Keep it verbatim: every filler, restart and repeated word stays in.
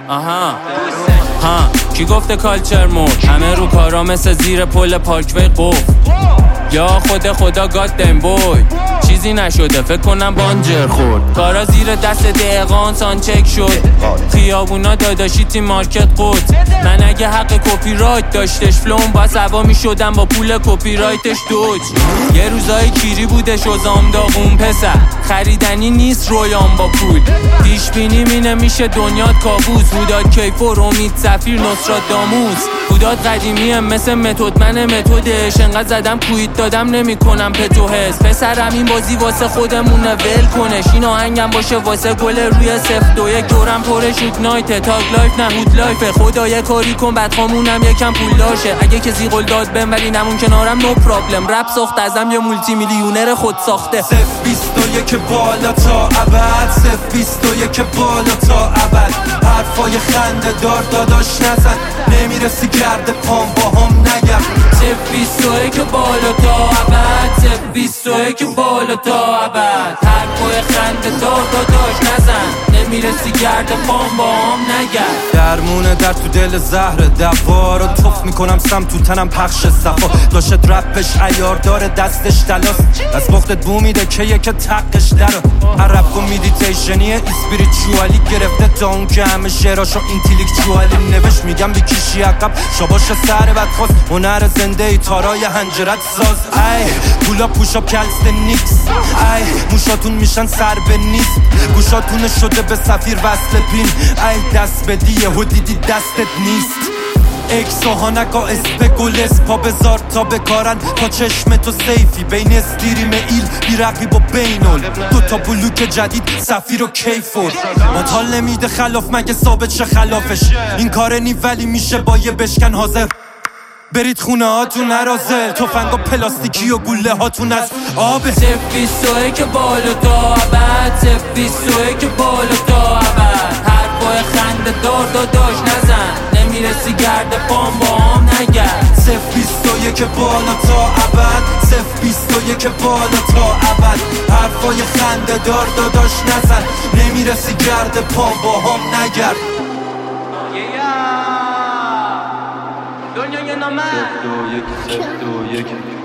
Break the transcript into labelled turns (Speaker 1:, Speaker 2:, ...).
Speaker 1: آها ها کی گفته کالچر مرد؟ همه رو کارا مثل زیر پل پارکوی قف. یا خود خدا گاد دم بوی چیزی نشده فکر کنم بانجر خورد. کارا زیر دست دقیقان سانچک شد. خیابونا داداشی تی مارکت قد. من اگه حق کپی رایت داشتش فلوم با سوا می شدم با پول کپی رایتش دوج. یه روزای کیری بوده شزام داغون پسر خریدنی نیست رویان با پول. پیش بینی می نمیشه دنیات کابوس. هوداد کیفور امید سفیر نصرات داموس. هوداد قدیمیه مثل متد من متدش. انقدر زدم کویت دادم نمی کنم پتو حس. پسرم این بازی واسه خودمونه ول کنش. این آهنگم باشه واسه گل روی صفر دو یک. دورم پر شوت نایت تاگ لایف نه هود لایفه. خدا یه کاری کن بعد خامونم یکم پول داشه. اگه کسی قول داد بهم ولی نمون کنارم نو پرابلم. رپ ساخت ازم یه مولتی میلیونر خود ساخته.
Speaker 2: صفر بیست و یک بالا تا ابد. صفر بیست و یک بالا تا ابد. حرفای خنده دار داداش نزن. نمیرسی گرد پام با هم نگم.
Speaker 1: صفر بیست و یک بالا تا ابد. صفر بیست و یک بالا تا ابد. حرفای خنده دار داداش نزن. نمیرسی گرد پام با هم نگم.
Speaker 2: درمونه در تو دل زهر دوارو توف میکنم سم تو تنم پخش صفا. داشت رپش عیار داره دستش تلاست. از بختت بو میده که یک تقش درو. عرب و میدیتیشنی اسپریچوالی گرفته تا اون که همه شعراشو اینتلیکچوالی نوشت. میگم بکشی عقب شاباش سر بدخواست. هنر زنده ای تارای هنجرت ساز. ای پولا پوشا کلست نیکس. ای موشاتون میشن سر به نیست. گوشاتون شده به سفیر وصل پین. ای دست بدیه هودیدی دستت نیست. اکسو ها نگا اسپگولس پا بزار تا بکارن تا چشم تو سیفی. بین استریم ایل بی رقیب و بینول. دوتا بلوک جدید سفیر و کیفور. مطال نمیده خلاف مگه ثابت شه خلافش. این کار نی ولی میشه با یه بشکن حاضر. برید خونه هاتون نرازه. تفنگ و پلاستیکی و گوله هاتون از آبه.
Speaker 1: صفر بیست و یک بالا تا ابد. صفر بیست و یک بالا تا ابد. حرفای خنده دار داداش نزن. نمیرسی گرد پام با هم نگرد.
Speaker 2: صفر بیست و یک بالا تا ابد. صفر بیست و یک بالا تا ابد. حرفای خنده دار داداش نزن. نمیرسی گرد پام با هم نگرد.
Speaker 1: دنیای نامه
Speaker 3: صفر دو یک صفر دو یک